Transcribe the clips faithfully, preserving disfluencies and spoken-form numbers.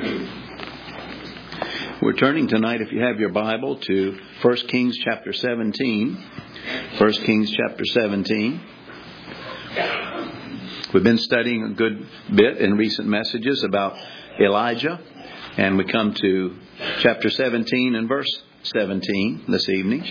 We're turning tonight, if you have your Bible, to First Kings chapter seventeen. First Kings chapter seventeen. We've been studying a good bit in recent messages about Elijah, and we come to chapter seventeen and verse seventeen this evening.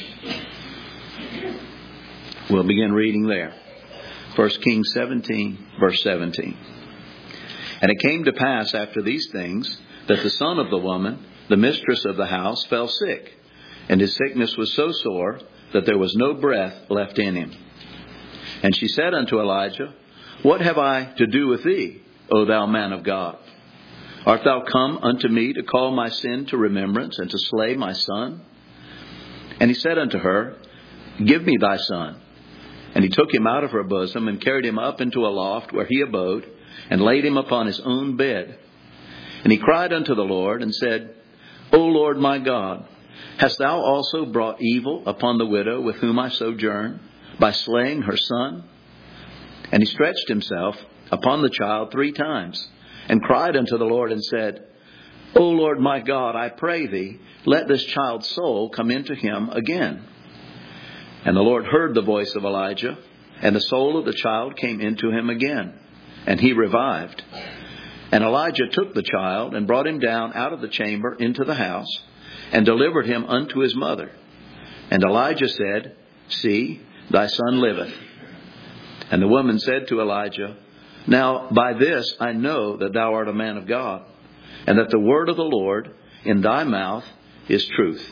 We'll begin reading there. First Kings seventeen, verse seventeen. And it came to pass after these things that the son of the woman, the mistress of the house, fell sick, and his sickness was so sore that there was no breath left in him. And she said unto Elijah, What have I to do with thee, O thou man of God? Art thou come unto me to call my sin to remembrance and to slay my son? And he said unto her, Give me thy son. And he took him out of her bosom and carried him up into a loft where he abode, and laid him upon his own bed. And he cried unto the Lord and said, O Lord my God, hast thou also brought evil upon the widow with whom I sojourn, by slaying her son? And he stretched himself upon the child three times, and cried unto the Lord and said, O Lord my God, I pray thee, let this child's soul come into him again. And the Lord heard the voice of Elijah, and the soul of the child came into him again, and he revived. And Elijah took the child and brought him down out of the chamber into the house, and delivered him unto his mother. And Elijah said, See, thy son liveth. And the woman said to Elijah, Now by this I know that thou art a man of God, and that the word of the Lord in thy mouth is truth.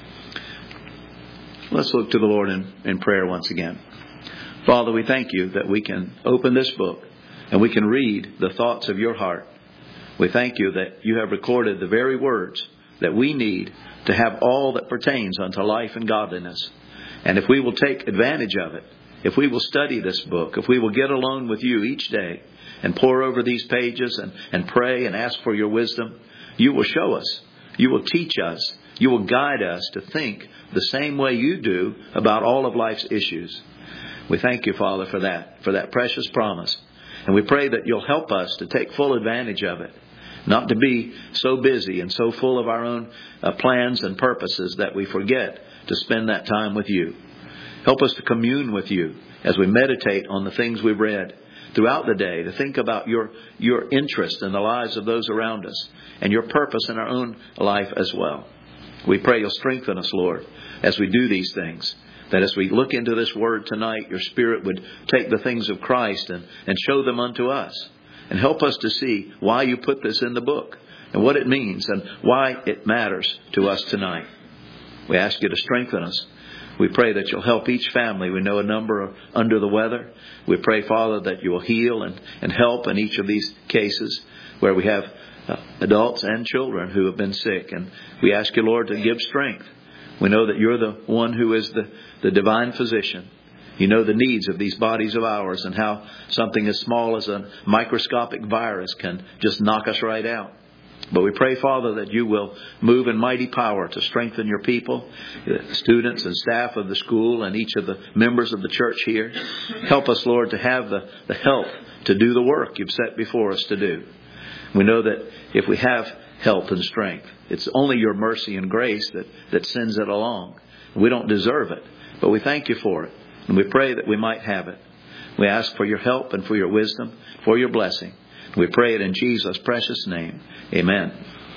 Let's look to the Lord in, in prayer once again. Father, we thank you that we can open this book and we can read the thoughts of your heart. We thank you that you have recorded the very words that we need to have all that pertains unto life and godliness. And if we will take advantage of it, if we will study this book, if we will get alone with you each day and pore over these pages and, and pray and ask for your wisdom, you will show us, you will teach us, you will guide us to think the same way you do about all of life's issues. We thank you, Father, for that, for that precious promise. And we pray that you'll help us to take full advantage of it, not to be so busy and so full of our own uh, plans and purposes that we forget to spend that time with you. Help us to commune with you as we meditate on the things we've read throughout the day, to think about your, your interest in the lives of those around us and your purpose in our own life as well. We pray you'll strengthen us, Lord, as we do these things. That as we look into this word tonight, your Spirit would take the things of Christ and, and show them unto us. And help us to see why you put this in the book and what it means and why it matters to us tonight. We ask you to strengthen us. We pray that you'll help each family. We know a number are under the weather. We pray, Father, that you will heal and, and help in each of these cases where we have uh, adults and children who have been sick. And we ask you, Lord, to give strength. We know that you're the one who is the, the divine physician. You know the needs of these bodies of ours and how something as small as a microscopic virus can just knock us right out. But we pray, Father, that you will move in mighty power to strengthen your people, the students and staff of the school and each of the members of the church here. Help us, Lord, to have the, the help to do the work you've set before us to do. We know that if we have help and strength, it's only your mercy and grace that, that sends it along. We don't deserve it, but we thank you for it. And we pray that we might have it. We ask for your help and for your wisdom, for your blessing. We pray it in Jesus' precious name. Amen.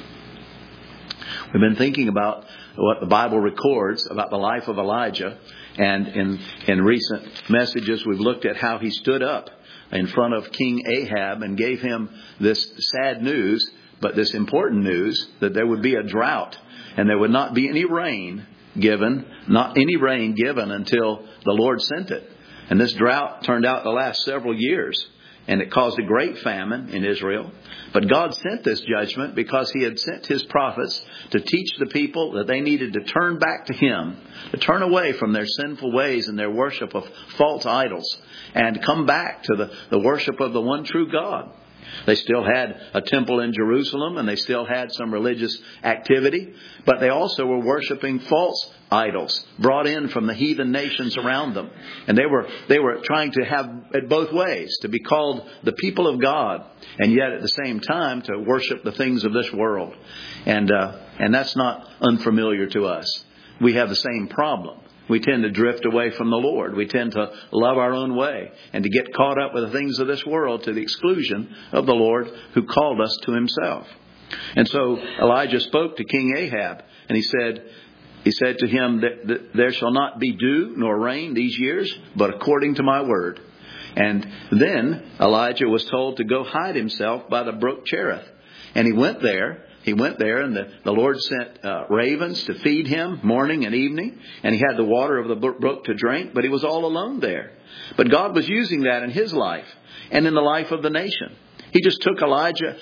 We've been thinking about what the Bible records about the life of Elijah. And in, in recent messages, we've looked at how he stood up in front of King Ahab and gave him this sad news, but this important news, that there would be a drought and there would not be any rain given, not any rain given until the Lord sent it. And this drought turned out to last several years, and it caused a great famine in Israel. But God sent this judgment because he had sent his prophets to teach the people that they needed to turn back to him, to turn away from their sinful ways and their worship of false idols, and come back to the, the worship of the one true God. They still had a temple in Jerusalem, and they still had some religious activity, but they also were worshiping false idols brought in from the heathen nations around them. And they were they were trying to have it both ways, to be called the people of God, and yet at the same time to worship the things of this world. And uh, and that's not unfamiliar to us. We have the same problem. We tend to drift away from the Lord. We tend to love our own way and to get caught up with the things of this world to the exclusion of the Lord who called us to himself. And so Elijah spoke to King Ahab, and he said, he said to him that, that there shall not be dew nor rain these years, but according to my word. And then Elijah was told to go hide himself by the brook Cherith. And he went there. He went there, and the, the Lord sent uh, ravens to feed him morning and evening. And he had the water of the brook to drink, but he was all alone there. But God was using that in his life and in the life of the nation. He just took Elijah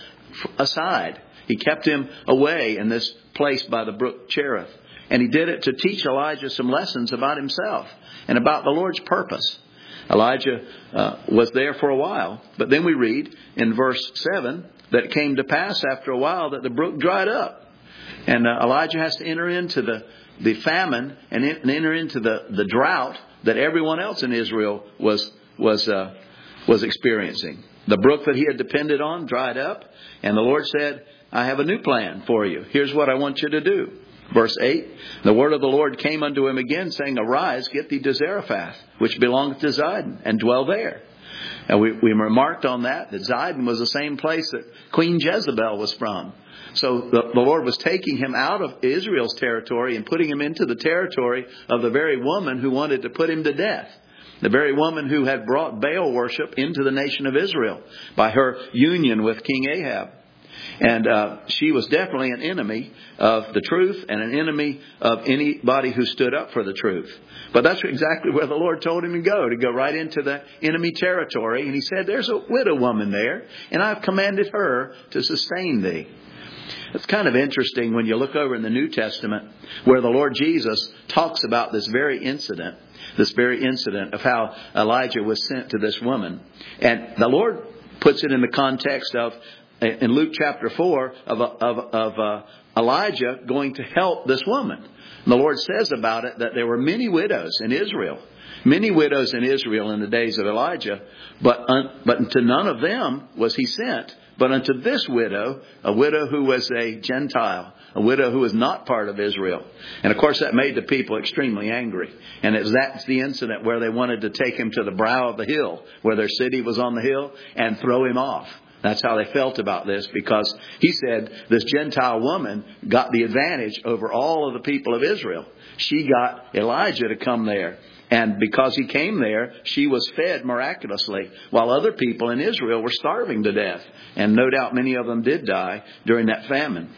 aside. He kept him away in this place by the brook Cherith. And he did it to teach Elijah some lessons about himself and about the Lord's purpose. Elijah uh, was there for a while. But then we read in verse seven that it came to pass after a while that the brook dried up. And uh, Elijah has to enter into the, the famine and, in, and enter into the, the drought that everyone else in Israel was was uh, was experiencing. The brook that he had depended on dried up. And the Lord said, I have a new plan for you. Here's what I want you to do. Verse eight, the word of the Lord came unto him again, saying, Arise, get thee to Zarephath, which belongeth to Zidon, and dwell there. And we, we remarked on that, that Zidon was the same place that Queen Jezebel was from. So the, the Lord was taking him out of Israel's territory and putting him into the territory of the very woman who wanted to put him to death. The very woman who had brought Baal worship into the nation of Israel by her union with King Ahab. And uh, she was definitely an enemy of the truth and an enemy of anybody who stood up for the truth. But that's exactly where the Lord told him to go, to go right into the enemy territory. And he said, there's a widow woman there, and I've commanded her to sustain thee. It's kind of interesting when you look over in the New Testament where the Lord Jesus talks about this very incident, this very incident of how Elijah was sent to this woman. And the Lord puts it in the context of, in Luke chapter four, of, of, of uh, Elijah going to help this woman. And the Lord says about it that there were many widows in Israel. Many widows in Israel in the days of Elijah. But, un, but unto none of them was he sent. But unto this widow, a widow who was a Gentile, a widow who was not part of Israel. And of course that made the people extremely angry. And it's, that's the incident where they wanted to take him to the brow of the hill, where their city was on the hill, and throw him off. That's how they felt about this, because he said this Gentile woman got the advantage over all of the people of Israel. She got Elijah to come there. And because he came there, she was fed miraculously, while other people in Israel were starving to death. And no doubt many of them did die during that famine.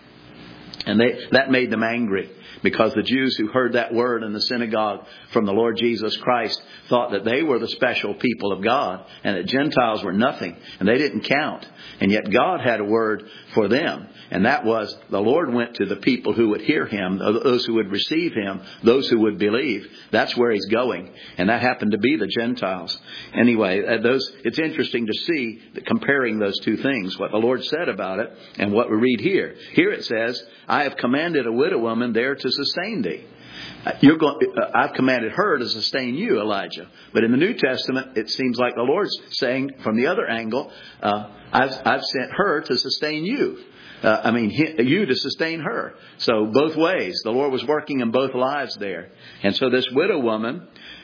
And they, that made them angry, because the Jews who heard that word in the synagogue from the Lord Jesus Christ thought that they were the special people of God and that Gentiles were nothing and they didn't count. And yet God had a word for them. And that was, the Lord went to the people who would hear him, those who would receive him, those who would believe. That's where he's going. And that happened to be the Gentiles. Anyway, those, it's interesting to see that comparing those two things, what the Lord said about it and what we read here. Here it says, I have commanded a widow woman there to sustain thee. You're going, I've commanded her to sustain you, Elijah. But in the New Testament, it seems like the Lord's saying from the other angle, uh, I've, I've sent her to sustain you. Uh, I mean, you to sustain her. So both ways, the Lord was working in both lives there. And so this widow woman,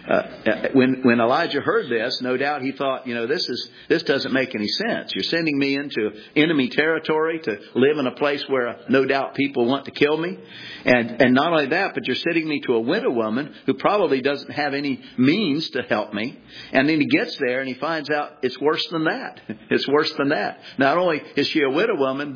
uh, when when Elijah heard this, no doubt he thought, you know, this is this doesn't make any sense. You're sending me into enemy territory to live in a place where uh, no doubt people want to kill me. And and not only that, but you're sending me to a widow woman who probably doesn't have any means to help me. And then he gets there and he finds out it's worse than that. It's worse than that. Not only is she a widow woman, but she's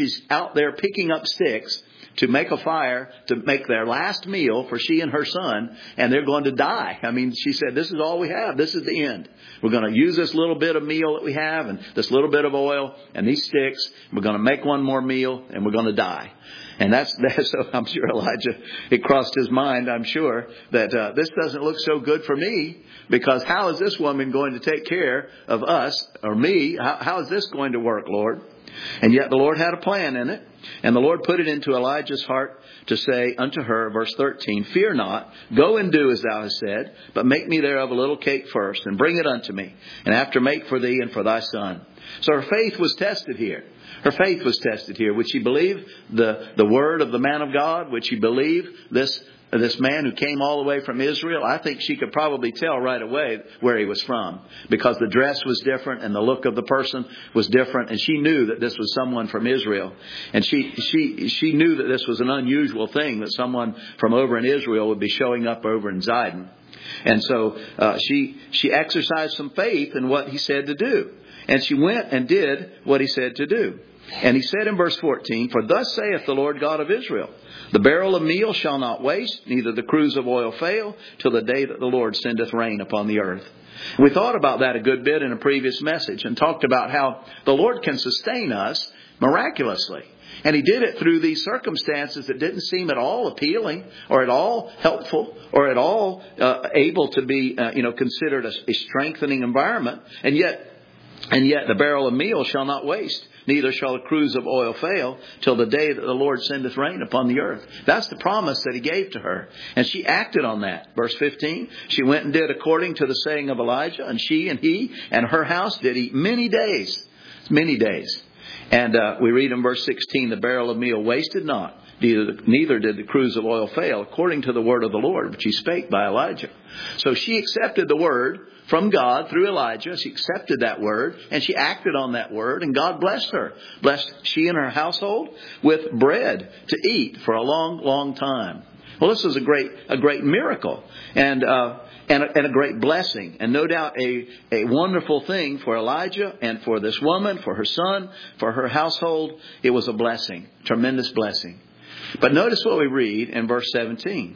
she's out there picking up sticks to make a fire, to make their last meal for she and her son, and they're going to die. I mean, she said, this is all we have. This is the end. We're going to use this little bit of meal that we have and this little bit of oil and these sticks. We're going to make one more meal and we're going to die. And that's, that's so I'm sure Elijah, it crossed his mind, I'm sure, that uh, this doesn't look so good for me, because how is this woman going to take care of us or me? How, how is this going to work, Lord? And yet the Lord had a plan in it. And the Lord put it into Elijah's heart to say unto her, verse thirteen, fear not, go and do as thou hast said, but make me thereof a little cake first, and bring it unto me, and after make for thee and for thy son. So her faith was tested here. Her faith was tested here. Would she believe the, the word of the man of God? Would she believe this This man who came all the way from Israel? I think she could probably tell right away where he was from, because the dress was different and the look of the person was different. And she knew that this was someone from Israel. And she, she, she knew that this was an unusual thing, that someone from over in Israel would be showing up over in Zidon. And so uh, she, she exercised some faith in what he said to do. And she went and did what he said to do. And he said in verse fourteen, for thus saith the Lord God of Israel, the barrel of meal shall not waste, neither the cruse of oil fail, till the day that the Lord sendeth rain upon the earth. We thought about that a good bit in a previous message and talked about how the Lord can sustain us miraculously. And He did it through these circumstances that didn't seem at all appealing or at all helpful or at all uh, able to be uh, you know, considered a, a strengthening environment. And yet, and yet the barrel of meal shall not waste, neither shall a cruse of oil fail, till the day that the Lord sendeth rain upon the earth. That's the promise that He gave to her. And she acted on that. Verse fifteen, she went and did according to the saying of Elijah, and she and he and her house did eat many days. Many days. And uh, we read in verse sixteen, the barrel of meal wasted not, neither, neither did the cruse of oil fail, according to the word of the Lord, which He spake by Elijah. So she accepted the word from God through Elijah. She accepted that word and she acted on that word, and God blessed her. Blessed she and her household with bread to eat for a long, long time. Well, this was a great, a great miracle and, uh, and, a, and a great blessing, and no doubt a, a wonderful thing for Elijah and for this woman, for her son, for her household. It was a blessing, tremendous blessing. But notice what we read in verse seventeen.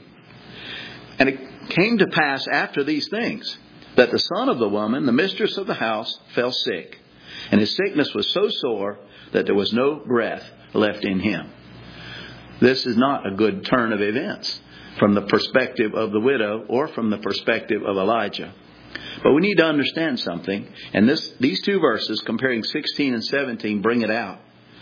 And it came to pass after these things, that the son of the woman, the mistress of the house, fell sick. And his sickness was so sore that there was no breath left in him. This is not a good turn of events from the perspective of the widow or from the perspective of Elijah. But we need to understand something. And this, these two verses, comparing sixteen and seventeen, bring it out.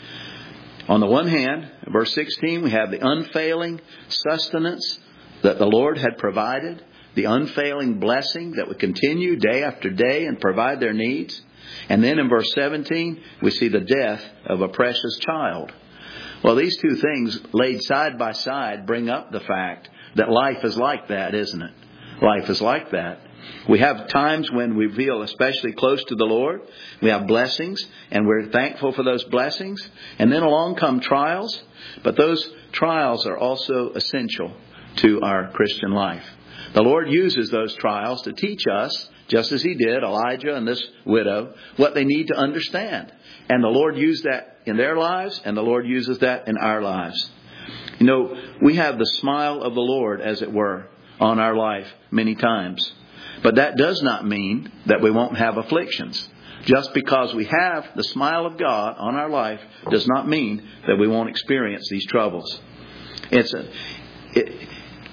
On the one hand, in verse sixteen, we have the unfailing sustenance that the Lord had provided, the unfailing blessing that would continue day after day and provide their needs. And then in verse seventeen, we see the death of a precious child. Well, these two things laid side by side bring up the fact that life is like that, isn't it? Life is like that. We have times when we feel especially close to the Lord. We have blessings and we're thankful for those blessings. And then along come trials. But those trials are also essential to our Christian life. The Lord uses those trials to teach us, just as He did Elijah and this widow, what they need to understand. And the Lord used that in their lives, and the Lord uses that in our lives. You know, we have the smile of the Lord, as it were, on our life many times. But that does not mean that we won't have afflictions. Just because we have the smile of God on our life does not mean that we won't experience these troubles. It's a, it,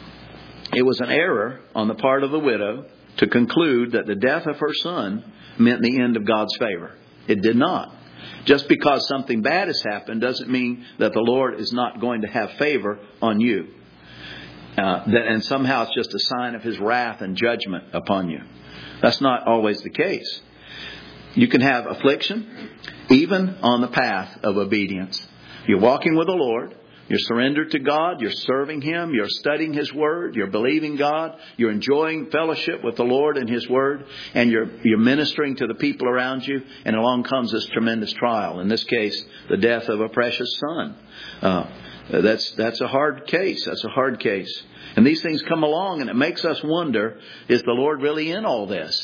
it was an error on the part of the widow to conclude that the death of her son meant the end of God's favor. It did not. Just because something bad has happened doesn't mean that the Lord is not going to have favor on you. Uh, that, and somehow it's just a sign of His wrath and judgment upon you. That's not always the case. You can have affliction even on the path of obedience. You're walking with the Lord. You're surrendered to God. You're serving Him. You're studying His Word. You're believing God. You're enjoying fellowship with the Lord and His Word. And you're, you're ministering to the people around you. And along comes this tremendous trial. In this case, the death of a precious son. Uh, that's, that's a hard case. That's a hard case. And these things come along and it makes us wonder, is the Lord really in all this?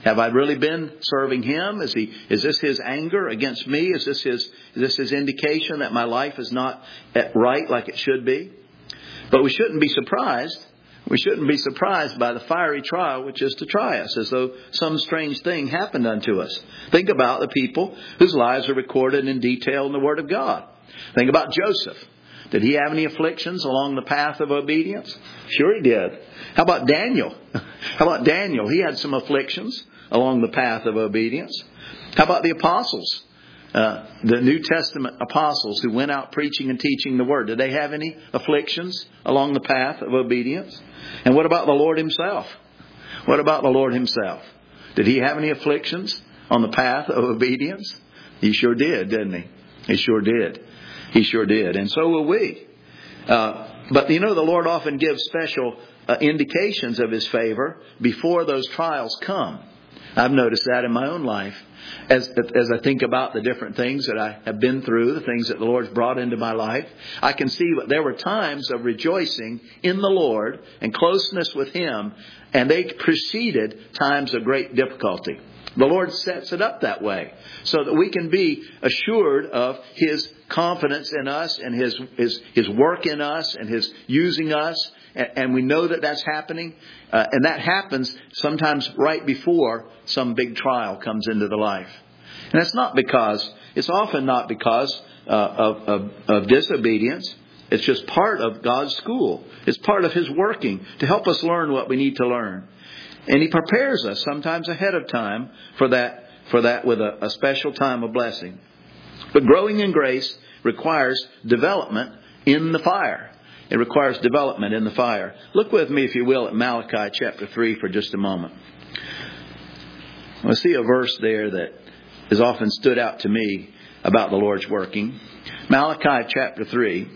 Have I really been serving Him? Is he, is this His anger against me? Is this His, is this His indication that my life is not right like it should be? But we shouldn't be surprised. We shouldn't be surprised by the fiery trial, which is to try us, as though some strange thing happened unto us. Think about the people whose lives are recorded in detail in the Word of God. Think about Joseph. Did he have any afflictions along the path of obedience? Sure he did. How about Daniel? How about Daniel? He had some afflictions along the path of obedience. How about the apostles? Uh, the New Testament apostles who went out preaching and teaching the Word. Did they have any afflictions along the path of obedience? And what about the Lord Himself? What about the Lord Himself? Did He have any afflictions on the path of obedience? He sure did, didn't He? He sure did. He sure did. And so will we. Uh, but you know, the Lord often gives special uh, indications of His favor before those trials come. I've noticed that in my own life. As, as I think about the different things that I have been through, the things that the Lord's brought into my life, I can see that there were times of rejoicing in the Lord and closeness with Him, and they preceded times of great difficulty. The Lord sets it up that way so that we can be assured of His confidence in us and His His, His work in us and His using us. And we know that that's happening. Uh, and that happens sometimes right before some big trial comes into the life. And it's not because, it's often not because uh, of, of, of disobedience. It's just part of God's school. It's part of His working to help us learn what we need to learn. And He prepares us sometimes ahead of time for that, for that with a, a special time of blessing. But growing in grace requires development in the fire. It requires development in the fire. Look with me, if you will, at Malachi chapter three for just a moment. I see a verse there that has often stood out to me about the Lord's working. Malachi chapter three.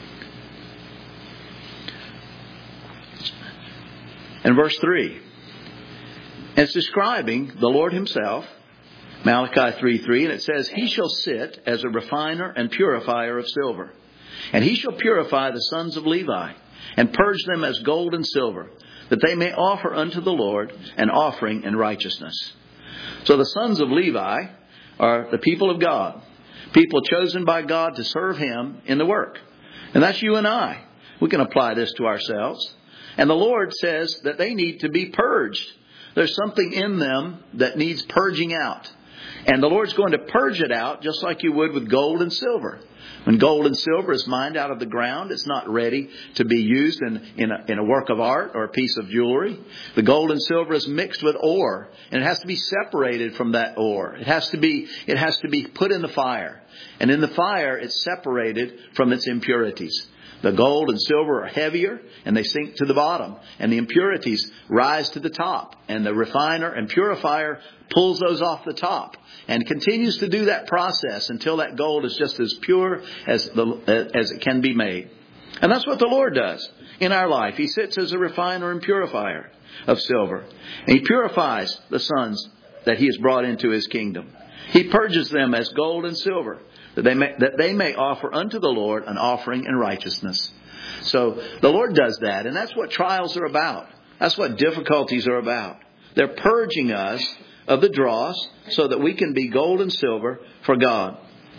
And verse three. It's describing the Lord Himself. Malachi three three. And it says, He shall sit as a refiner and purifier of silver. And He shall purify the sons of Levi, and purge them as gold and silver, that they may offer unto the Lord an offering in righteousness. So the sons of Levi are the people of God, people chosen by God to serve Him in the work. And that's you and I. We can apply this to ourselves. And the Lord says that they need to be purged. There's something in them that needs purging out. And the Lord's going to purge it out just like you would with gold and silver. When gold and silver is mined out of the ground, it's not ready to be used in, in, a, in a work of art or a piece of jewelry. The gold and silver is mixed with ore, and it has to be separated from that ore. It has to be, it has to be put in the fire. And in the fire, it's separated from its impurities. The gold and silver are heavier, and they sink to the bottom. And the impurities rise to the top. And the refiner and purifier pulls those off the top. And continues to do that process until that gold is just as pure as, the, as it can be made. And that's what the Lord does in our life. He sits as a refiner and purifier of silver. And He purifies the sons that He has brought into His kingdom. He purges them as gold and silver, that they may, that they may offer unto the Lord an offering in righteousness. So the Lord does that. And that's what trials are about. That's what difficulties are about. They're purging us of the dross so that we can be gold and silver for God.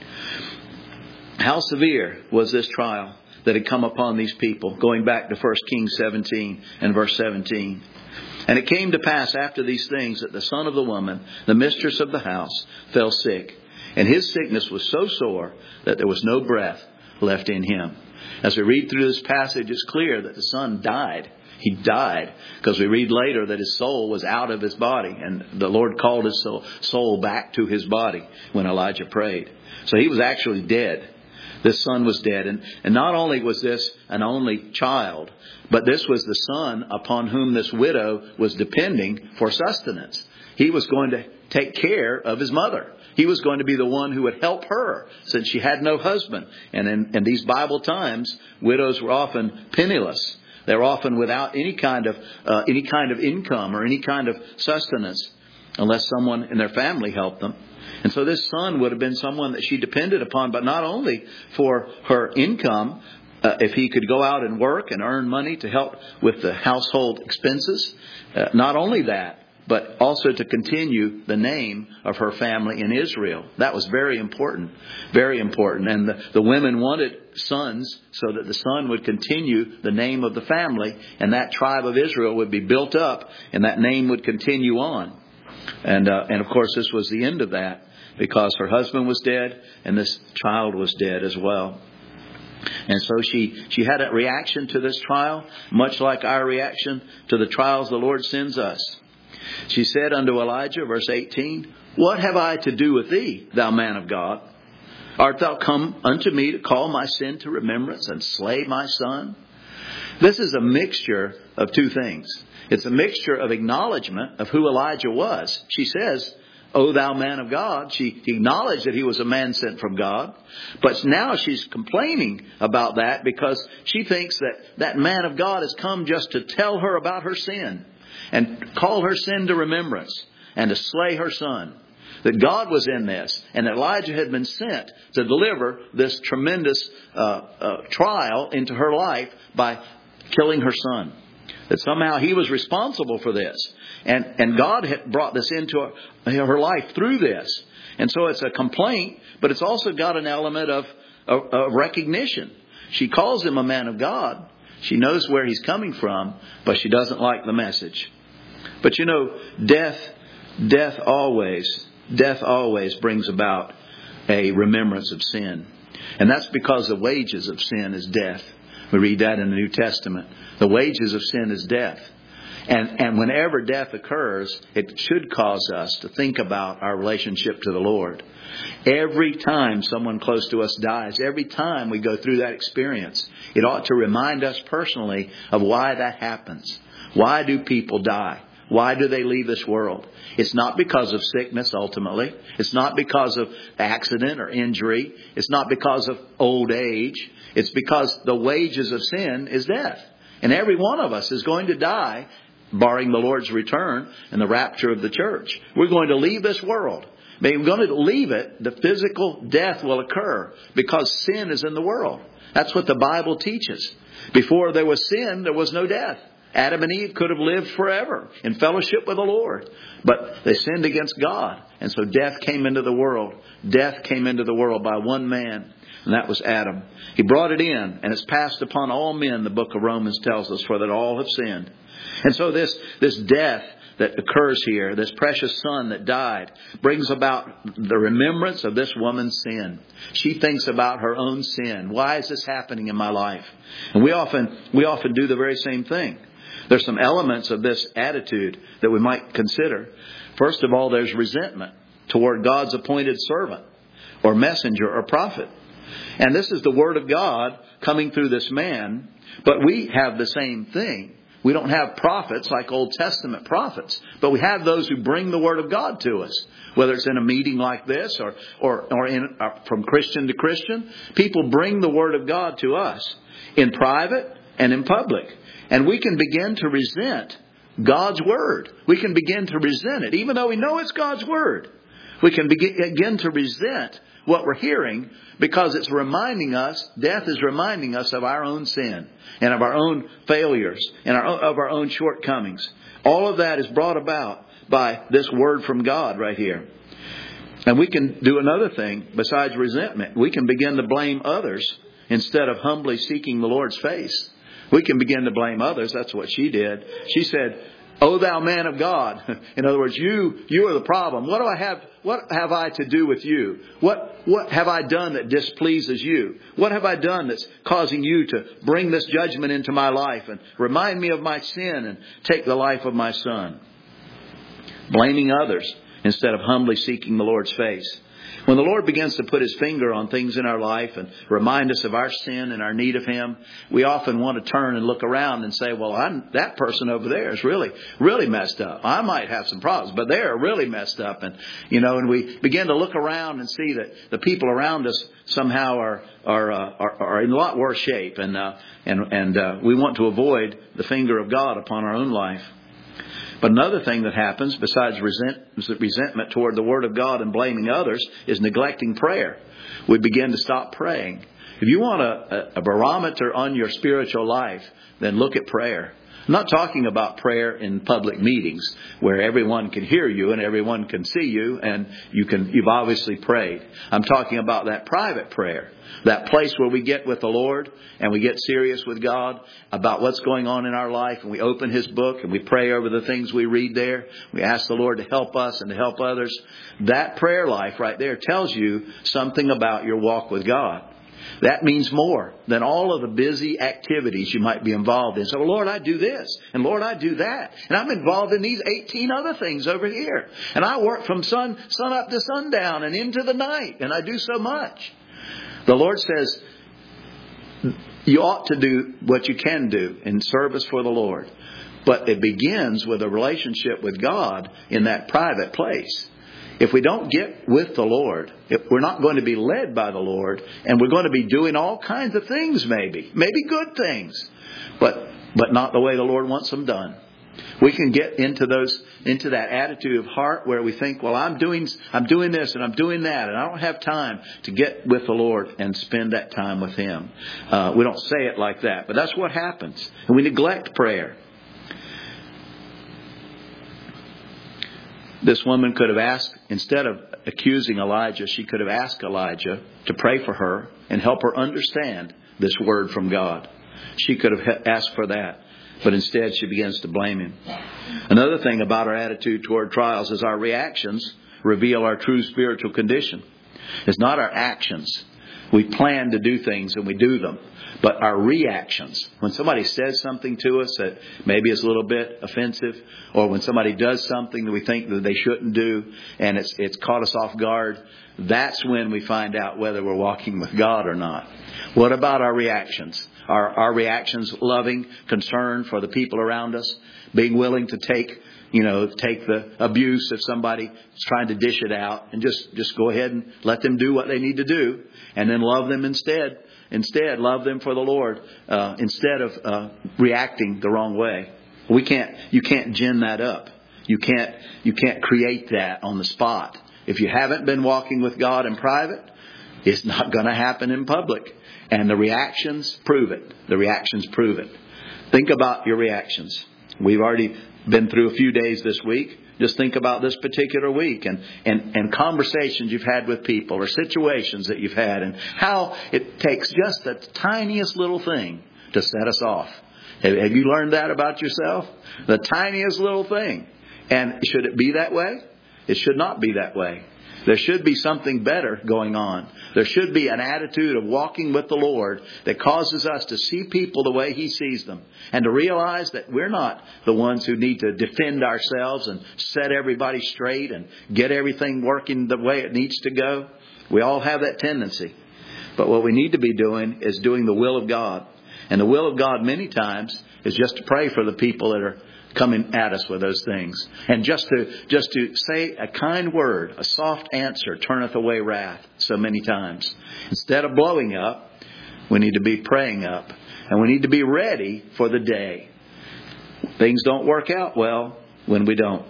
How severe was this trial that had come upon these people? Going back to First Kings seventeen and verse seventeen. And it came to pass after these things that the son of the woman, the mistress of the house, fell sick. And his sickness was so sore that there was no breath left in him. As we read through this passage, it's clear that the son died. He died because we read later that his soul was out of his body. And the Lord called his soul, soul back to his body when Elijah prayed. So he was actually dead. This son was dead. And, and not only was this an only child, but this was the son upon whom this widow was depending for sustenance. He was going to take care of his mother. He was going to be the one who would help her since she had no husband. And in, in these Bible times, widows were often penniless. They were often without any kind of uh, any kind of income or any kind of sustenance unless someone in their family helped them. And so this son would have been someone that she depended upon, but not only for her income, uh, if he could go out and work and earn money to help with the household expenses. Uh, not only that, but also to continue the name of her family in Israel. That was very important, very important. And the, the women wanted sons so that the son would continue the name of the family, and that tribe of Israel would be built up, and that name would continue on. And uh, and of course, this was the end of that, because her husband was dead and this child was dead as well. And so she, she had a reaction to this trial, much like our reaction to the trials the Lord sends us. She said unto Elijah, verse eighteen, What have I to do with thee, thou man of God? Art thou come unto me to call my sin to remembrance and slay my son? This is a mixture of two things. It's a mixture of acknowledgement of who Elijah was. She says, O thou man of God. She acknowledged that he was a man sent from God. But now she's complaining about that because she thinks that that man of God has come just to tell her about her sin and call her sin to remembrance and to slay her son. That God was in this, and that Elijah had been sent to deliver this tremendous uh, uh, trial into her life by killing her son. That somehow he was responsible for this. And and God had brought this into her, her life through this. And so it's a complaint, but it's also got an element of, of, of recognition. She calls him a man of God. She knows where he's coming from, but she doesn't like the message. But you know, death, death always, death always brings about a remembrance of sin. And that's because the wages of sin is death. We read that in the New Testament. The wages of sin is death. And, and whenever death occurs, it should cause us to think about our relationship to the Lord. Every time someone close to us dies, every time we go through that experience, it ought to remind us personally of why that happens. Why do people die? Why do they leave this world? It's not because of sickness, ultimately. It's not because of accident or injury. It's not because of old age. It's because the wages of sin is death. And every one of us is going to die, barring the Lord's return and the rapture of the church. We're going to leave this world. But we're going to leave it. The physical death will occur because sin is in the world. That's what the Bible teaches. Before there was sin, there was no death. Adam and Eve could have lived forever in fellowship with the Lord. But they sinned against God. And so death came into the world. Death came into the world by one man. And that was Adam. He brought it in. And it's passed upon all men, the book of Romans tells us, for that all have sinned. And so this, this death that occurs here, this precious son that died, brings about the remembrance of this woman's sin. She thinks about her own sin. Why is this happening in my life? And we often, we often do the very same thing. There's some elements of this attitude that we might consider. First of all, there's resentment toward God's appointed servant or messenger or prophet. And this is the word of God coming through this man. But we have the same thing. We don't have prophets like Old Testament prophets, but we have those who bring the word of God to us, whether it's in a meeting like this or or, or in, uh, from Christian to Christian. People bring the word of God to us in private and in public. And we can begin to resent God's word. We can begin to resent it, even though we know it's God's word. We can begin to resent what we're hearing because it's reminding us, death is reminding us of our own sin and of our own failures and our, of our own shortcomings. All of that is brought about by this word from God right here. And we can do another thing besides resentment. We can begin to blame others instead of humbly seeking the Lord's face. We can begin to blame others. That's what she did. She said, O thou man of God. In other words, you you are the problem. What do I have what have I to do with you? What what have I done that displeases you? What have I done that's causing you to bring this judgment into my life and remind me of my sin and take the life of my son? Blaming others instead of humbly seeking the Lord's face. When the Lord begins to put His finger on things in our life and remind us of our sin and our need of Him, we often want to turn and look around and say, well, I'm, that person over there is really, really messed up. I might have some problems, but they're really messed up. And, you know, and we begin to look around and see that the people around us somehow are, are, uh, are, are in a lot worse shape. And, uh, and, and, uh, we want to avoid the finger of God upon our own life. But another thing that happens besides resent, resentment toward the Word of God and blaming others is neglecting prayer. We begin to stop praying. If you want a, a barometer on your spiritual life, then look at prayer. I'm not talking about prayer in public meetings where everyone can hear you and everyone can see you and you can, you've obviously prayed. I'm talking about that private prayer, that place where we get with the Lord and we get serious with God about what's going on in our life, and we open His book and we pray over the things we read there. We ask the Lord to help us and to help others. That prayer life right there tells you something about your walk with God. That means more than all of the busy activities you might be involved in. So, Lord, I do this, and Lord, I do that, and I'm involved in these eighteen other things over here, and I work from sun sun up to sundown and into the night, and I do so much. The Lord says you ought to do what you can do in service for the Lord, but it begins with a relationship with God in that private place. If we don't get with the Lord, if we're not going to be led by the Lord, and we're going to be doing all kinds of things, maybe, maybe good things, but but not the way the Lord wants them done. We can get into those into that attitude of heart where we think, well, I'm doing I'm doing this and I'm doing that, and I don't have time to get with the Lord and spend that time with Him. Uh, we don't say it like that, but that's what happens, and we neglect prayer. This woman could have asked, instead of accusing Elijah, she could have asked Elijah to pray for her and help her understand this word from God. She could have asked for that, but instead she begins to blame him. Another thing about our attitude toward trials is our reactions reveal our true spiritual condition. It's not our actions. We plan to do things and we do them. But our reactions, when somebody says something to us that maybe is a little bit offensive, or when somebody does something that we think that they shouldn't do and it's it's caught us off guard, that's when we find out whether we're walking with God or not. What about our reactions? Are our reactions loving concern for the people around us? Being willing to take, you know, take the abuse if somebody is trying to dish it out, and just, just go ahead and let them do what they need to do, and then love them instead. Instead, love them for the Lord, uh, instead of uh, reacting the wrong way. We can't. You can't gin that up. You can't. You can't create that on the spot. If you haven't been walking with God in private, it's not going to happen in public. And the reactions prove it. The reactions prove it. Think about your reactions. We've already been through a few days this week. Just think about this particular week and, and, and conversations you've had with people or situations that you've had, and how it takes just the tiniest little thing to set us off. Have, have you learned that about yourself? The tiniest little thing. And should it be that way? It should not be that way. There should be something better going on. There should be an attitude of walking with the Lord that causes us to see people the way He sees them, and to realize that we're not the ones who need to defend ourselves and set everybody straight and get everything working the way it needs to go. We all have that tendency. But what we need to be doing is doing the will of God. And the will of God many times is just to pray for the people that are coming at us with those things. And just to just to say a kind word, a soft answer turneth away wrath so many times. Instead of blowing up, we need to be praying up. And we need to be ready for the day. Things don't work out well when we don't.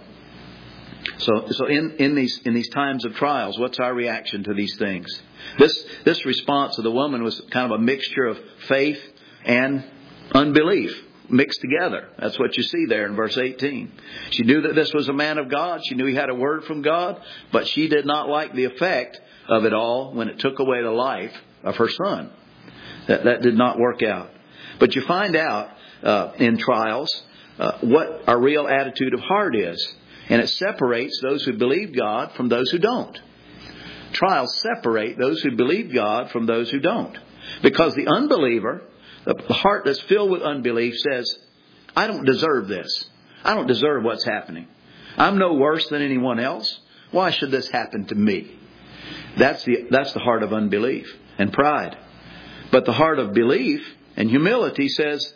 So so in, in these in these times of trials, what's our reaction to these things? This this response of the woman was kind of a mixture of faith and unbelief mixed together. That's what you see there in verse eighteen. She knew that this was a man of God. She knew he had a word from God, but she did not like the effect of it all when it took away the life of her son. That that did not work out. But you find out uh, in trials uh, what our real attitude of heart is. And it separates those who believe God from those who don't. Trials separate those who believe God from those who don't. Because the unbeliever, the heart that's filled with unbelief, says, I don't deserve this. I don't deserve what's happening. I'm no worse than anyone else. Why should this happen to me? That's the, that's the heart of unbelief and pride. But the heart of belief and humility says,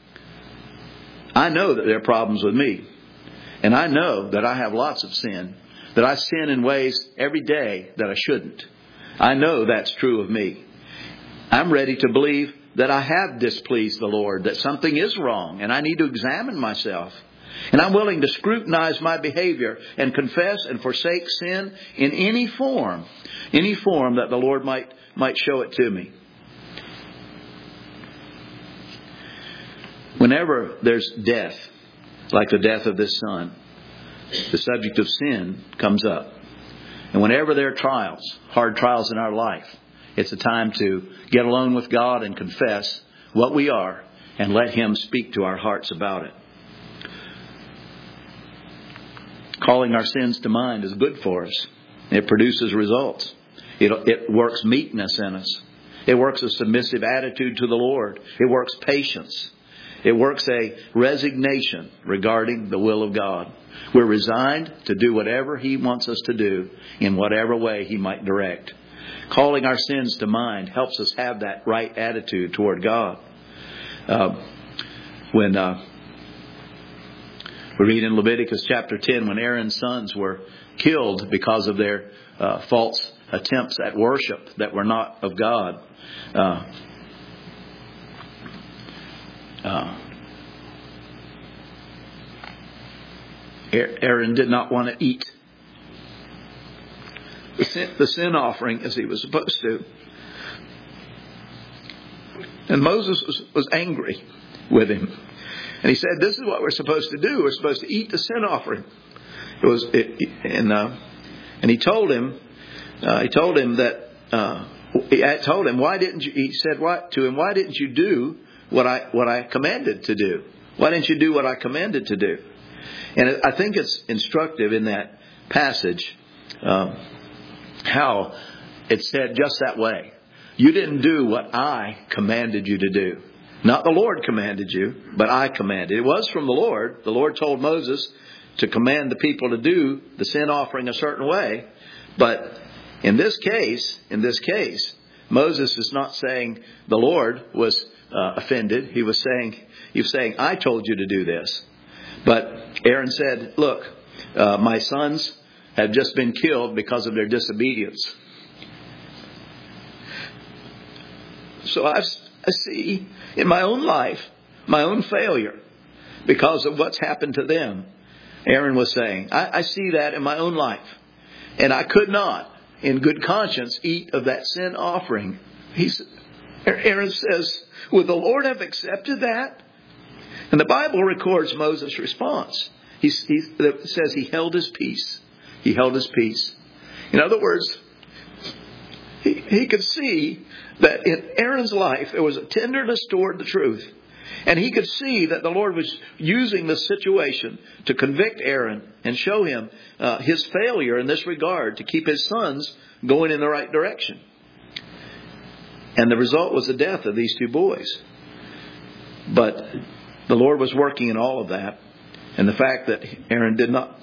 I know that there are problems with me. And I know that I have lots of sin. That I sin in ways every day that I shouldn't. I know that's true of me. I'm ready to believe that I have displeased the Lord, that something is wrong, and I need to examine myself. And I'm willing to scrutinize my behavior and confess and forsake sin in any form, any form that the Lord might, might show it to me. Whenever there's death, like the death of this son, the subject of sin comes up. And whenever there are trials, hard trials in our life, it's a time to get alone with God and confess what we are and let Him speak to our hearts about it. Calling our sins to mind is good for us. It produces results. It, it works meekness in us. It works a submissive attitude to the Lord. It works patience. It works a resignation regarding the will of God. We're resigned to do whatever He wants us to do in whatever way He might direct. Calling our sins to mind helps us have that right attitude toward God. Uh, when uh, we read in Leviticus chapter ten, when Aaron's sons were killed because of their uh, false attempts at worship that were not of God. Uh, uh, Aaron did not want to eat the sin, the sin offering as he was supposed to. And Moses was, was angry with him. And he said, this is what we're supposed to do. We're supposed to eat the sin offering. It was, it, and, uh, and he told him, uh, he told him that, uh, he told him, why didn't you, he said what to him, why didn't you do what I, what I commanded to do? Why didn't you do what I commanded to do? And I think it's instructive in that passage, um, how it's said just that way. You didn't do what I commanded you to do. Not the Lord commanded you, but I commanded. It was from the Lord. The Lord told Moses to command the people to do the sin offering a certain way. But in this case, in this case, Moses is not saying the Lord was uh, offended. He was saying, he was saying, I told you to do this. But Aaron said, look, uh, my sons have just been killed because of their disobedience. So I've, I see in my own life, my own failure because of what's happened to them. Aaron was saying, I, I see that in my own life. And I could not, in good conscience, eat of that sin offering. He's, Aaron says, would the Lord have accepted that? And the Bible records Moses' response. He, he it says he held his peace. He held his peace. In other words, he, he could see that in Aaron's life there was a tenderness toward the truth. And he could see that the Lord was using this situation to convict Aaron and show him uh, his failure in this regard to keep his sons going in the right direction. And the result was the death of these two boys. But the Lord was working in all of that. And the fact that Aaron did not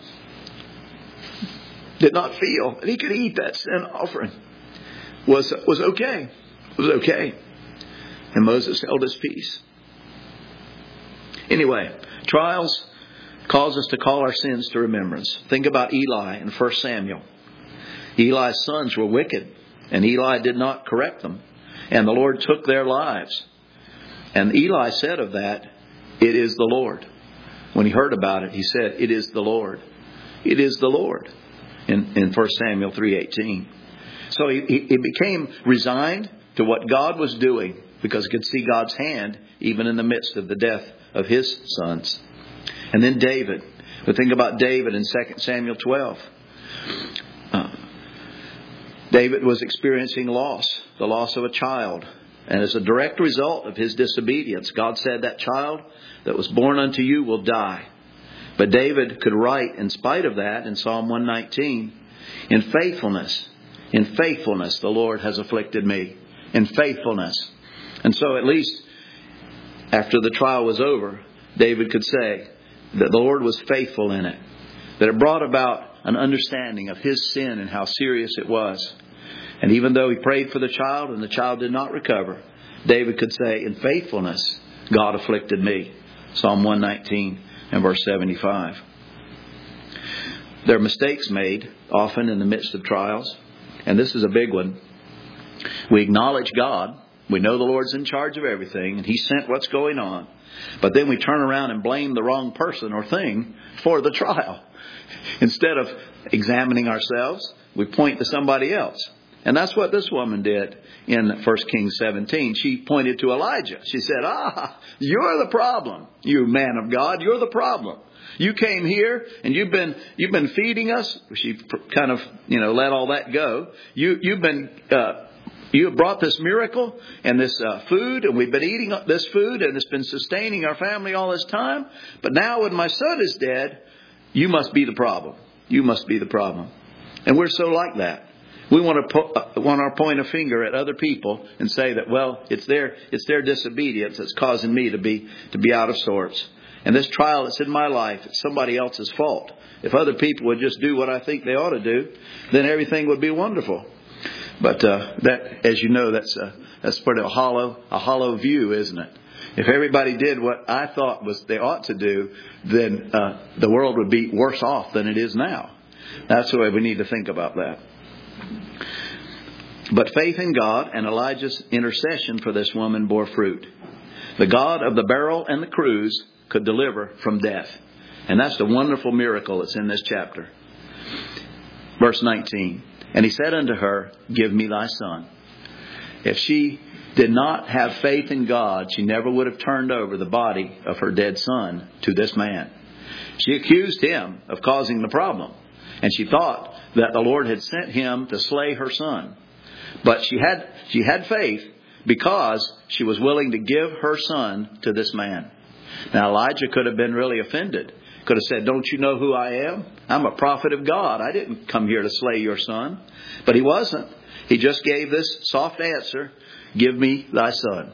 did not feel that he could eat that sin offering was, was okay. It was okay. And Moses held his peace. Anyway, trials cause us to call our sins to remembrance. Think about Eli in First Samuel. Eli's sons were wicked, and Eli did not correct them. And the Lord took their lives. And Eli said of that, it is the Lord. When he heard about it, he said, it is the Lord. It is the Lord. In, in First Samuel three eighteen. So he, he, he became resigned to what God was doing because he could see God's hand even in the midst of the death of his sons. And then David. We think about David in Second Samuel twelve. Uh, David was experiencing loss, the loss of a child. And as a direct result of his disobedience, God said that child that was born unto you will die. But David could write in spite of that in Psalm one nineteen, in faithfulness, in faithfulness the Lord has afflicted me. In faithfulness. And so at least after the trial was over, David could say that the Lord was faithful in it. That it brought about an understanding of his sin and how serious it was. And even though he prayed for the child and the child did not recover, David could say, in faithfulness, God afflicted me. Psalm one nineteen and verse seventy-five. There are mistakes made often in the midst of trials. And this is a big one. We acknowledge God. We know the Lord's in charge of everything and He sent what's going on. But then we turn around and blame the wrong person or thing for the trial. Instead of examining ourselves, we point to somebody else. And that's what this woman did in First Kings seventeen. She pointed to Elijah. She said, ah, you're the problem, you man of God. You're the problem. You came here and you've been you've been feeding us. She kind of, you know, let all that go. You, you've been... Uh, You have brought this miracle and this uh, food, and we've been eating this food, and it's been sustaining our family all this time. But now when my son is dead, you must be the problem. You must be the problem. And we're so like that. We want to po- uh, want to point a finger at other people and say that, well, it's their it's their disobedience that's causing me to be to be out of sorts. And this trial that's in my life, it's somebody else's fault. If other people would just do what I think they ought to do, then everything would be wonderful. But uh, that, as you know, that's a, that's pretty a hollow a hollow view, isn't it? If everybody did what I thought was they ought to do, then uh, the world would be worse off than it is now. That's the way we need to think about that. But faith in God and Elijah's intercession for this woman bore fruit. The God of the barrel and the cruse could deliver from death. And that's the wonderful miracle that's in this chapter. Verse nineteen. And he said unto her, give me thy son. If she did not have faith in God, she never would have turned over the body of her dead son to this man. She accused him of causing the problem. And she thought that the Lord had sent him to slay her son. But she had, she had faith because she was willing to give her son to this man. Now Elijah could have been really offended. Could have said, don't you know who I am? I'm a prophet of God. I didn't come here to slay your son. But he wasn't. He just gave this soft answer, give me thy son.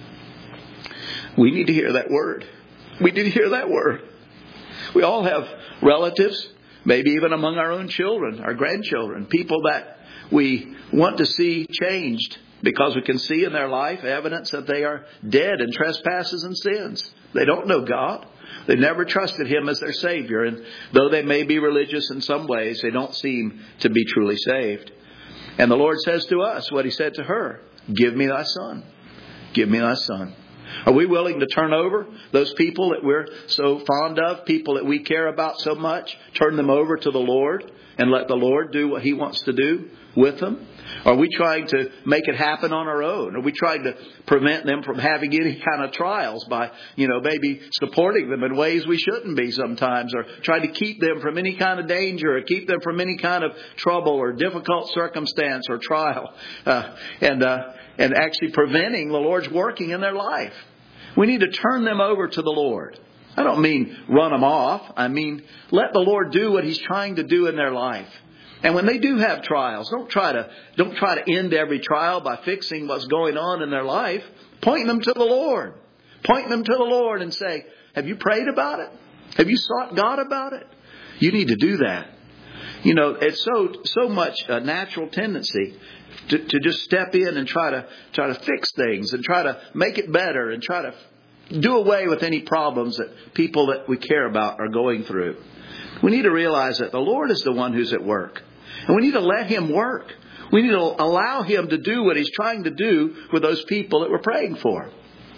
We need to hear that word. We need to hear that word. We all have relatives, maybe even among our own children, our grandchildren, people that we want to see changed because we can see in their life evidence that they are dead in trespasses and sins. They don't know God. They never trusted Him as their Savior. And though they may be religious in some ways, they don't seem to be truly saved. And the Lord says to us what He said to her, give me thy son. Give me thy son. Are we willing to turn over those people that we're so fond of, people that we care about so much, turn them over to the Lord and let the Lord do what He wants to do with them? Are we trying to make it happen on our own? Are we trying to prevent them from having any kind of trials by, you know, maybe supporting them in ways we shouldn't be sometimes, or trying to keep them from any kind of danger, or keep them from any kind of trouble or difficult circumstance or trial, uh, and uh, and actually preventing the Lord's working in their life? We need to turn them over to the Lord. I don't mean run them off. I mean, let the Lord do what He's trying to do in their life. And when they do have trials, don't try to don't try to end every trial by fixing what's going on in their life. Point them to the Lord. Point them to the Lord and say, have you prayed about it? Have you sought God about it? You need to do that. You know, it's so so much a natural tendency to, to just step in and try to try to fix things and try to make it better and try to do away with any problems that people that we care about are going through. We need to realize that the Lord is the one who's at work. And we need to let Him work. We need to allow Him to do what He's trying to do with those people that we're praying for.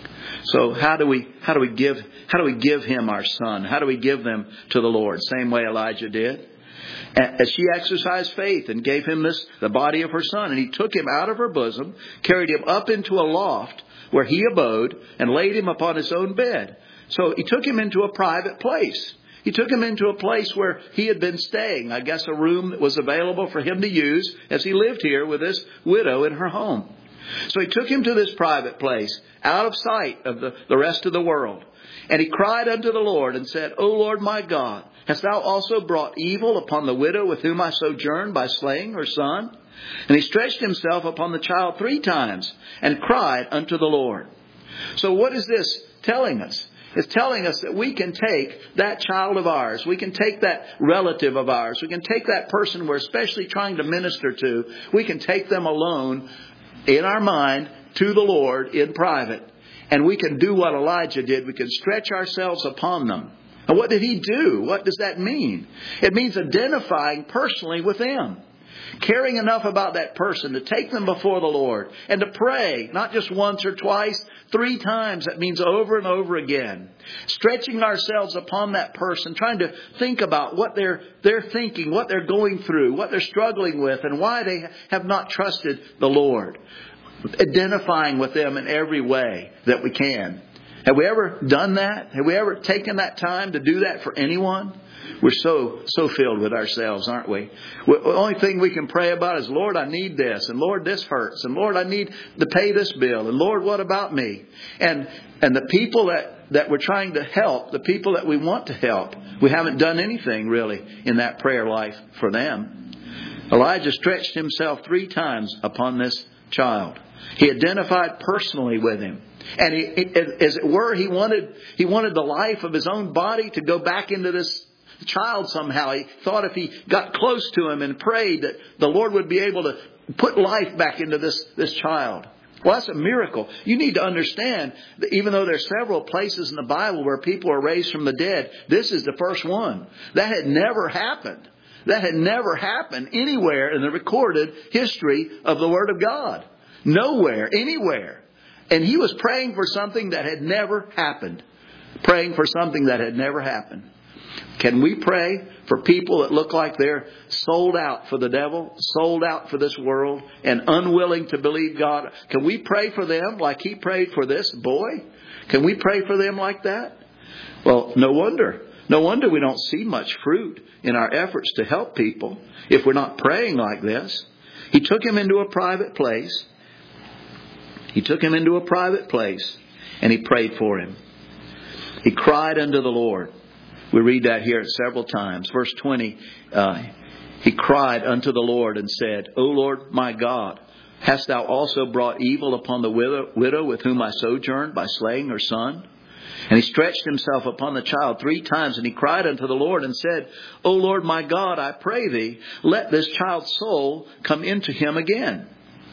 So how do we how do we give how do we give Him our son? How do we give them to the Lord? Same way Elijah did. As she exercised faith and gave him this the body of her son, and he took him out of her bosom, carried him up into a loft where he abode, and laid him upon his own bed. So he took him into a private place. He took him into a place where he had been staying. I guess a room that was available for him to use as he lived here with this widow in her home. So he took him to this private place, out of sight of the, the rest of the world. And he cried unto the Lord and said, O Lord my God, hast thou also brought evil upon the widow with whom I sojourn by slaying her son? And he stretched himself upon the child three times and cried unto the Lord. So what is this telling us? It's telling us that we can take that child of ours. We can take that relative of ours. We can take that person we're especially trying to minister to. We can take them alone in our mind to the Lord in private. And we can do what Elijah did. We can stretch ourselves upon them. And what did he do? What does that mean? It means identifying personally with them. Caring enough about that person to take them before the Lord and to pray, not just once or twice, three times, that means over and over again. Stretching ourselves upon that person, trying to think about what they're, they're thinking, what they're going through, what they're struggling with, and why they have not trusted the Lord. Identifying with them in every way that we can. Have we ever done that? Have we ever taken that time to do that for anyone? We're so, so filled with ourselves, aren't we? The only thing we can pray about is, Lord, I need this. And Lord, this hurts. And Lord, I need to pay this bill. And Lord, what about me? And, and the people that, that we're trying to help, the people that we want to help, we haven't done anything really in that prayer life for them. Elijah stretched himself three times upon this child. He identified personally with him. And he, as it were, he wanted, he wanted the life of his own body to go back into this child somehow. He thought if he got close to him and prayed that the Lord would be able to put life back into this, this child. Well, that's a miracle. You need to understand that even though there's several places in the Bible where people are raised from the dead, this is the first one. That had never happened. That had never happened anywhere in the recorded history of the Word of God. Nowhere, anywhere. And he was praying for something that had never happened. Praying for something that had never happened. Can we pray for people that look like they're sold out for the devil, sold out for this world, and unwilling to believe God? Can we pray for them like he prayed for this boy? Can we pray for them like that? Well, no wonder. No wonder we don't see much fruit in our efforts to help people if we're not praying like this. He took him into a private place. He took him into a private place and he prayed for him. He cried unto the Lord. We read that here several times. Verse twenty, uh, he cried unto the Lord and said, O Lord my God, hast thou also brought evil upon the widow, widow with whom I sojourned by slaying her son? And he stretched himself upon the child three times, and he cried unto the Lord and said, O Lord my God, I pray thee, let this child's soul come into him again.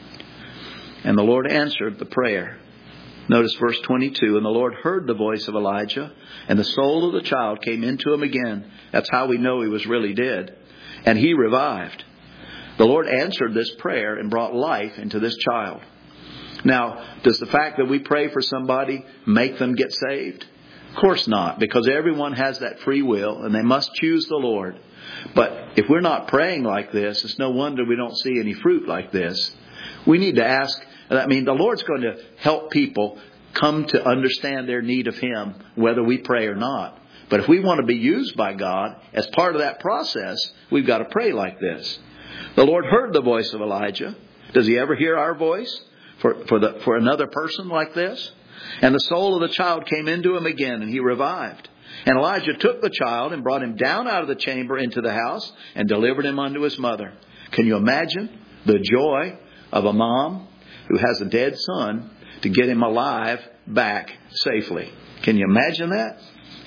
And the Lord answered the prayer. Notice verse twenty-two, and the Lord heard the voice of Elijah, and the soul of the child came into him again. That's how we know he was really dead. And he revived. The Lord answered this prayer and brought life into this child. Now, does the fact that we pray for somebody make them get saved? Of course not, because everyone has that free will and they must choose the Lord. But if we're not praying like this, it's no wonder we don't see any fruit like this. We need to ask, I mean, the Lord's going to help people come to understand their need of Him, whether we pray or not. But if we want to be used by God, as part of that process, we've got to pray like this. The Lord heard the voice of Elijah. Does He ever hear our voice for, for, the, for another person like this? And the soul of the child came into him again, and he revived. And Elijah took the child and brought him down out of the chamber into the house and delivered him unto his mother. Can you imagine the joy of a mom who has a dead son to get him alive back safely? Can you imagine that?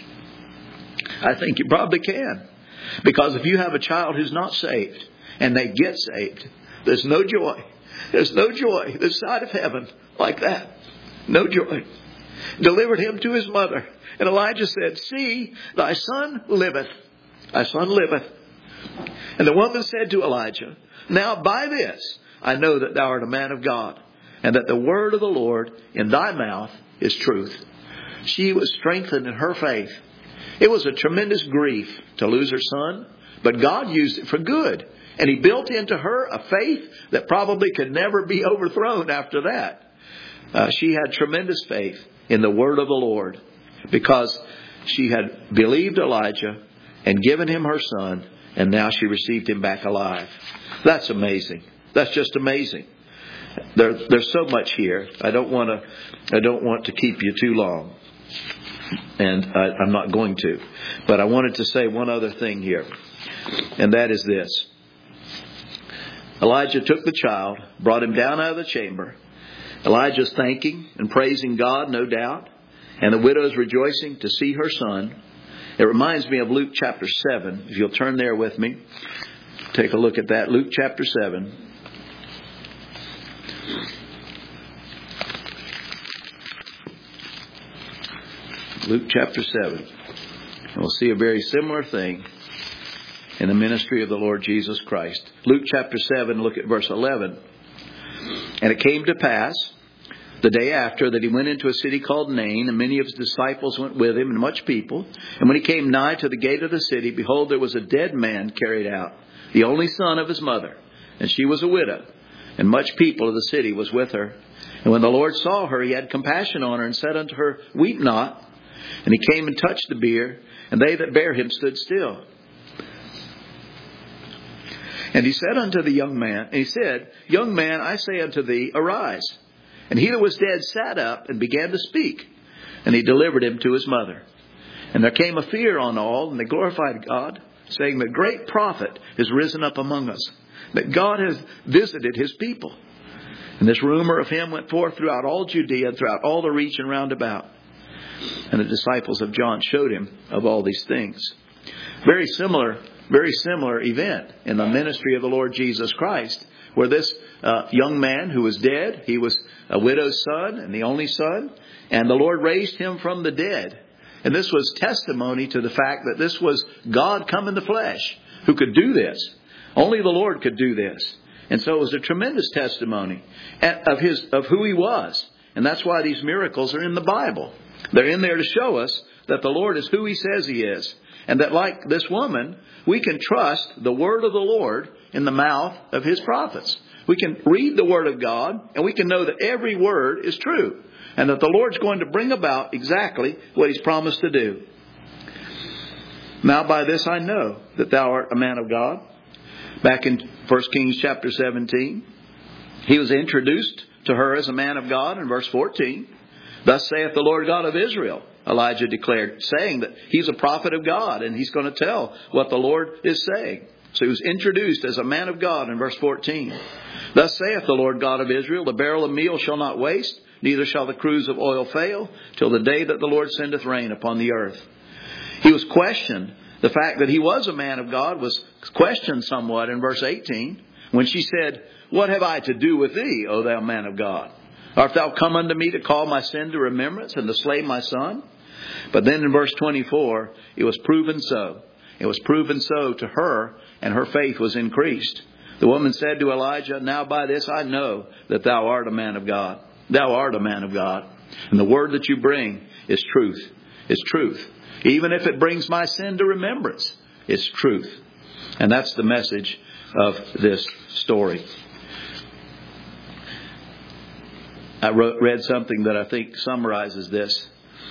I think you probably can. Because if you have a child who's not saved and they get saved, there's no joy. There's no joy this side of heaven like that. No joy. Delivered him to his mother. And Elijah said, See, thy son liveth. Thy son liveth. And the woman said to Elijah, Now by this I know that thou art a man of God, and that the word of the Lord in thy mouth is truth. She was strengthened in her faith. It was a tremendous grief to lose her son, but God used it for good. And He built into her a faith that probably could never be overthrown after that. Uh, she had tremendous faith in the word of the Lord because she had believed Elijah and given him her son, and now she received him back alive. That's amazing. That's just amazing. There, there's so much here. I don't want to. I don't want to keep you too long, and I, I'm not going to. But I wanted to say one other thing here, and that is this: Elijah took the child, brought him down out of the chamber. Elijah's thanking and praising God, no doubt, and the widow is rejoicing to see her son. It reminds me of Luke chapter seven. If you'll turn there with me, take a look at that. Luke chapter seven. Luke chapter seven. And we'll see a very similar thing in the ministry of the Lord Jesus Christ. Luke chapter seven, look at verse eleven. And it came to pass the day after that he went into a city called Nain, and many of his disciples went with him, and much people. And when he came nigh to the gate of the city, behold, there was a dead man carried out, the only son of his mother, and she was a widow, and much people of the city was with her. And when the Lord saw her, he had compassion on her, and said unto her, Weep not. And he came and touched the bier, and they that bare him stood still. And he said unto the young man, and he said, Young man, I say unto thee, arise. And he that was dead sat up and began to speak. And he delivered him to his mother. And there came a fear on all, and they glorified God, saying, The great prophet is risen up among us, that God has visited his people. And this rumor of him went forth throughout all Judea and throughout all the region round about. And the disciples of John showed him of all these things. Very similar, very similar event in the ministry of the Lord Jesus Christ, where this uh, young man who was dead, he was a widow's son and the only son, and the Lord raised him from the dead. And this was testimony to the fact that this was God come in the flesh who could do this. Only the Lord could do this. And so it was a tremendous testimony of his, of who he was. And that's why these miracles are in the Bible. They're in there to show us that the Lord is who he says he is. And that like this woman, we can trust the word of the Lord in the mouth of his prophets. We can read the word of God, and we can know that every word is true. And that the Lord's going to bring about exactly what he's promised to do. Now by this I know that thou art a man of God. Back in First Kings chapter seventeen, he was introduced to her as a man of God in verse fourteen. Thus saith the Lord God of Israel, Elijah declared, saying that he's a prophet of God and he's going to tell what the Lord is saying. So he was introduced as a man of God in verse fourteen. Thus saith the Lord God of Israel, the barrel of meal shall not waste, neither shall the cruse of oil fail, till the day that the Lord sendeth rain upon the earth. He was questioned. The fact that he was a man of God was questioned somewhat in verse eighteen, when she said, What have I to do with thee, O thou man of God? Art thou come unto me to call my sin to remembrance and to slay my son? But then in verse twenty-four, it was proven so. It was proven so to her, and her faith was increased. The woman said to Elijah, Now by this I know that thou art a man of God. Thou art a man of God. And the word that you bring is truth. It's truth. Even if it brings my sin to remembrance, it's truth. And that's the message of this story. I wrote, read something that I think summarizes this.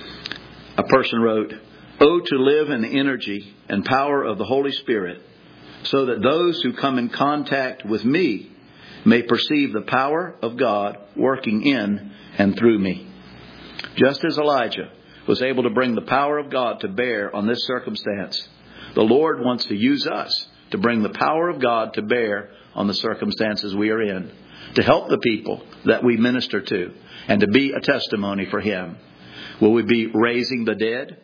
A person wrote, Oh, to live in the energy and power of the Holy Spirit, so that those who come in contact with me may perceive the power of God working in and through me. Just as Elijah was able to bring the power of God to bear on this circumstance, the Lord wants to use us to bring the power of God to bear on the circumstances we are in, to help the people that we minister to, and to be a testimony for him. Will we be raising the dead?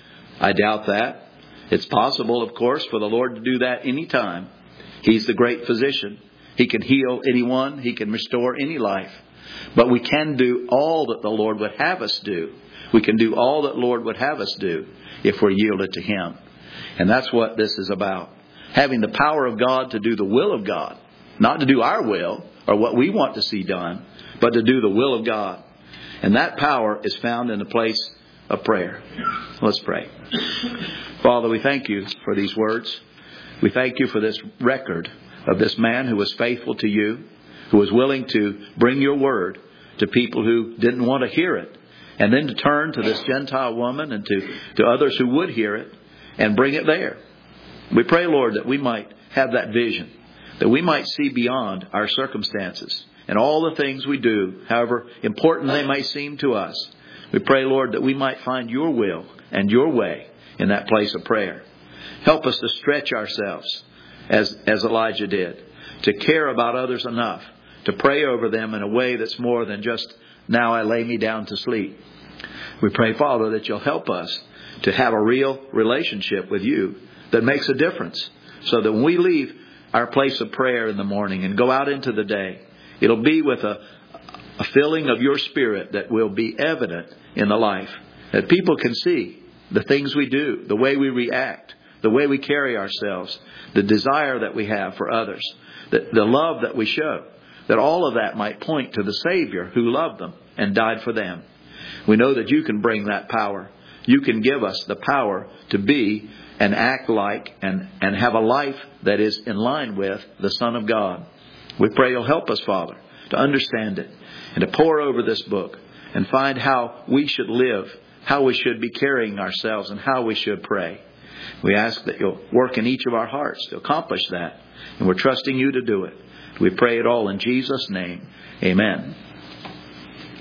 I doubt that. It's possible, of course, for the Lord to do that anytime. He's the great physician. He can heal anyone. He can restore any life. But we can do all that the Lord would have us do. We can do all that the Lord would have us do if we're yielded to him. And that's what this is about. Having the power of God to do the will of God. Not to do our will or what we want to see done, but to do the will of God. And that power is found in the place of prayer. Let's pray. Father, we thank you for these words. We thank you for this record of this man who was faithful to you, who was willing to bring your word to people who didn't want to hear it, and then to turn to this Gentile woman and to, to others who would hear it and bring it there. We pray, Lord, that we might have that vision, that we might see beyond our circumstances and all the things we do, however important they may seem to us. We pray, Lord, that we might find your will and your way in that place of prayer. Help us to stretch ourselves as, as Elijah did, to care about others enough, to pray over them in a way that's more than just, now I lay me down to sleep. We pray, Father, that you'll help us to have a real relationship with you that makes a difference, so that when we leave our place of prayer in the morning and go out into the day, it'll be with a, a filling of your Spirit that will be evident in the life, that people can see the things we do, the way we react, the way we carry ourselves, the desire that we have for others, the, the love that we show, that all of that might point to the Savior who loved them and died for them. We know that you can bring that power. You can give us the power to be and act like and, and have a life that is in line with the Son of God. We pray you'll help us, Father, to understand it and to pore over this book and find how we should live, how we should be carrying ourselves, and how we should pray. We ask that you'll work in each of our hearts to accomplish that. And we're trusting you to do it. We pray it all in Jesus' name. Amen.